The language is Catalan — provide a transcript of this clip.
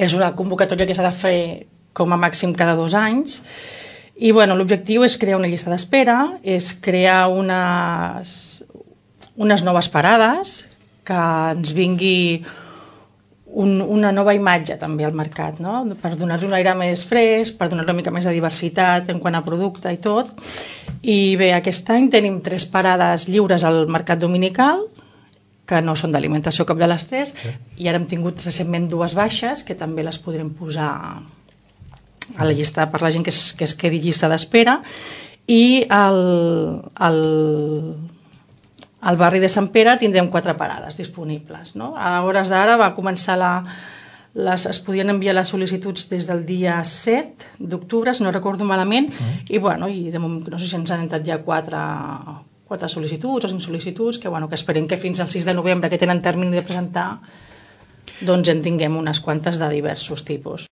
És una convocatòria que s'ha de fer com a màxim cada 2 anys. I l'objectiu és crear una llista d'espera, és crear unes noves parades, que ens vingui una nova imatge també al mercat, no? Per donar-li un aire més fresc, per donar-li una mica més de diversitat en quant a producte i tot. I bé, aquest any tenim 3 parades lliures al mercat dominical, que no són d'alimentació cap de les 3, i ara hem tingut recentment 2 baixes, que també les podrem posar a la llista per la gent que es quedi llista d'espera. I al barri de Sant Pere tindrem 4 parades disponibles, no? A hores d'ara va començar es podien enviar les sol·licituds des del dia 7 d'octubre, si no recordo malament, i de moment no sé si ens han entrat ja 4 sol·licituds o 5 sol·licituds, que esperem que fins al 6 de novembre, que tenen termini de presentar, doncs en tinguem unes quantes de diversos tipus.